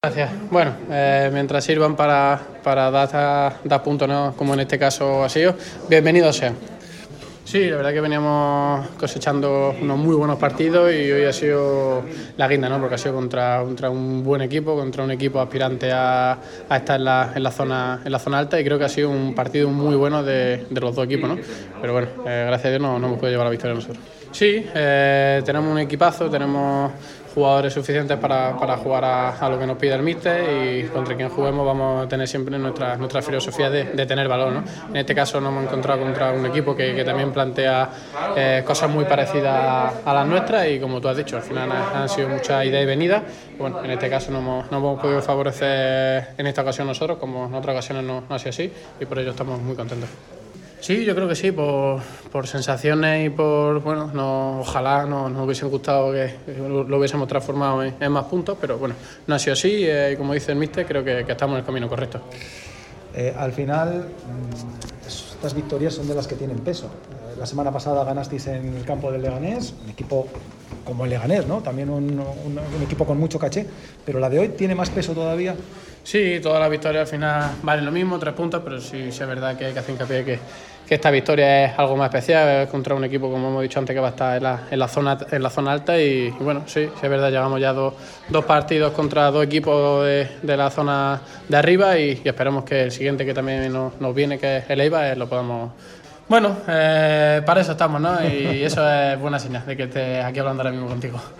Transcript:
Gracias. Bueno, mientras sirvan para dar puntos, ¿no? Como en este caso ha sido, bienvenidos sean. Sí, la verdad que veníamos cosechando unos muy buenos partidos y hoy ha sido la guinda, ¿no? Porque ha sido contra un buen equipo, contra un equipo aspirante a estar en la zona alta, y creo que ha sido un partido muy bueno de los dos equipos, ¿no? Pero bueno, gracias a Dios no hemos podido llevar la victoria nosotros. Sí, tenemos un equipazo, tenemos jugadores suficientes para jugar a lo que nos pide el míster, y contra quien juguemos vamos a tener siempre nuestra filosofía de tener valor, ¿no? En este caso nos hemos encontrado contra un equipo que también plantea cosas muy parecidas a las nuestras, y como tú has dicho, al final han sido muchas idas y venidas. Bueno, en este caso no hemos podido favorecer en esta ocasión nosotros, como en otras ocasiones no ha sido así, y por ello estamos muy contentos. Sí, yo creo que sí, por sensaciones y ojalá nos hubiesen gustado que lo hubiésemos transformado en más puntos, pero bueno, no ha sido así, y como dice el míster, creo que estamos en el camino correcto. Al final, estas victorias son de las que tienen peso. La semana pasada ganasteis en el campo del Leganés, un equipo como el Leganés, ¿no? También un equipo con mucho caché, pero la de hoy tiene más peso todavía. Sí, todas las victorias al final valen lo mismo, 3 puntos, pero sí es verdad que hay que hacer hincapié que esta victoria es algo más especial, es contra un equipo, como hemos dicho antes, que va a estar en la zona alta, y bueno, sí es verdad, llevamos ya dos partidos contra dos equipos de la zona de arriba, y esperamos que el siguiente que también nos viene, que es el Eibar, lo podamos... Bueno, para eso estamos, ¿no? Y eso es buena señal de que esté aquí hablando ahora mismo contigo.